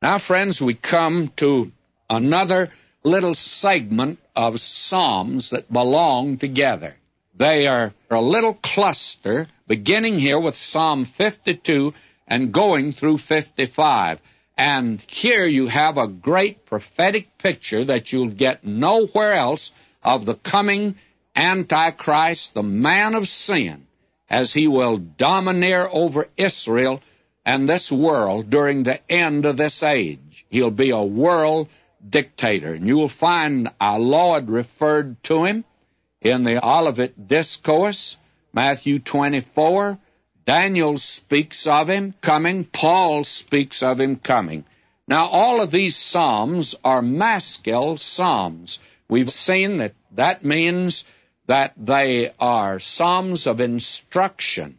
Now, friends, we come to another little segment of Psalms that belong together. They are a little cluster, beginning here with Psalm 52 and going through 55. And here you have a great prophetic picture that you'll get nowhere else of the coming Antichrist, the man of sin, as he will domineer over Israel and this world during the end of this age. He'll be a world dictator. And you will find our Lord referred to him in the Olivet Discourse, Matthew 24. Daniel speaks of him coming. Paul speaks of him coming. Now, all of these psalms are maskil psalms. We've seen that that means that they are psalms of instruction.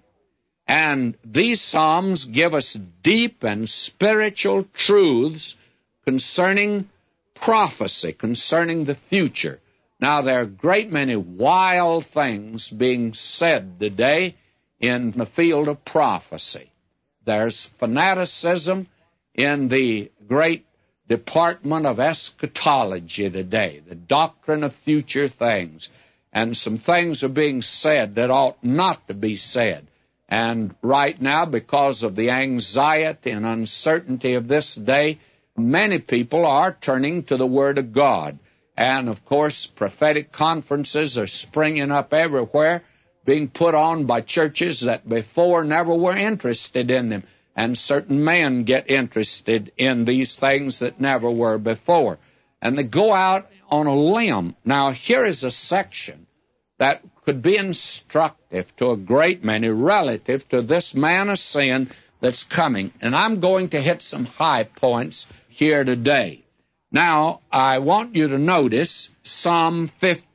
And these psalms give us deep and spiritual truths concerning prophecy, concerning the future. Now, there are a great many wild things being said today in the field of prophecy. There's fanaticism in the great department of eschatology today, the doctrine of future things. And some things are being said that ought not to be said. And right now, because of the anxiety and uncertainty of this day, many people are turning to the Word of God. And, of course, prophetic conferences are springing up everywhere, being put on by churches that before never were interested in them. And certain men get interested in these things that never were before. And they go out on a limb. Now, here is a section that could be instructive to a great many relative to this man of sin that's coming. And I'm going to hit some high points here today. Now, I want you to notice Psalm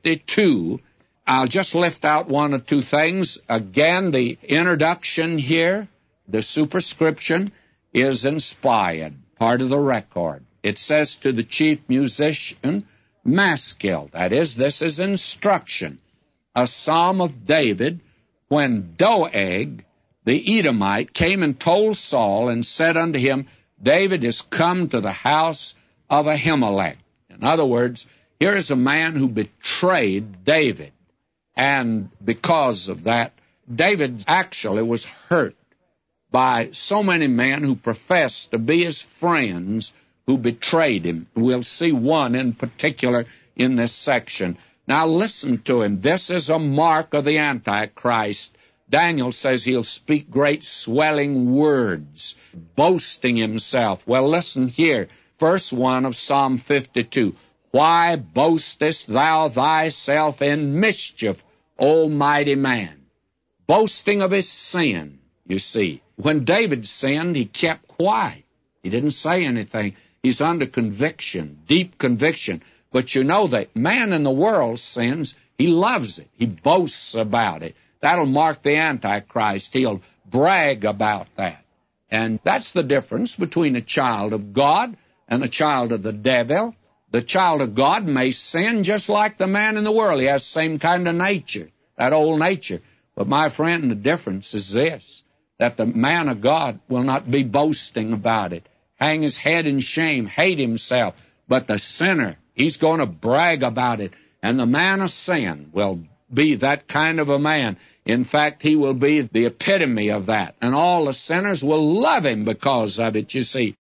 52. I'll just lift out one or two things. Again, the introduction here, the superscription, is inspired, part of the record. It says to the chief musician, maskil. That is, this is instruction. A psalm of David, when Doeg, the Edomite, came and told Saul and said unto him, David is come to the house of Ahimelech. In other words, here is a man who betrayed David. And because of that, David actually was hurt by so many men who professed to be his friends who betrayed him. We'll see one in particular in this section. Now listen to him. This is a mark of the Antichrist. Daniel says he'll speak great swelling words, boasting himself. Well, listen here. Verse 1 of Psalm 52. Why boastest thou thyself in mischief, O mighty man? Boasting of his sin, you see. When David sinned, he kept quiet. He didn't say anything. He's under conviction, deep conviction. But you know that man in the world sins, he loves it. He boasts about it. That'll mark the Antichrist. He'll brag about that. And that's the difference between a child of God and a child of the devil. The child of God may sin just like the man in the world. He has the same kind of nature, that old nature. But my friend, the difference is this, that the man of God will not be boasting about it, hang his head in shame, hate himself. But the sinner, he's going to brag about it. And the man of sin will be that kind of a man. In fact, he will be the epitome of that. And all the sinners will love him because of it, you see.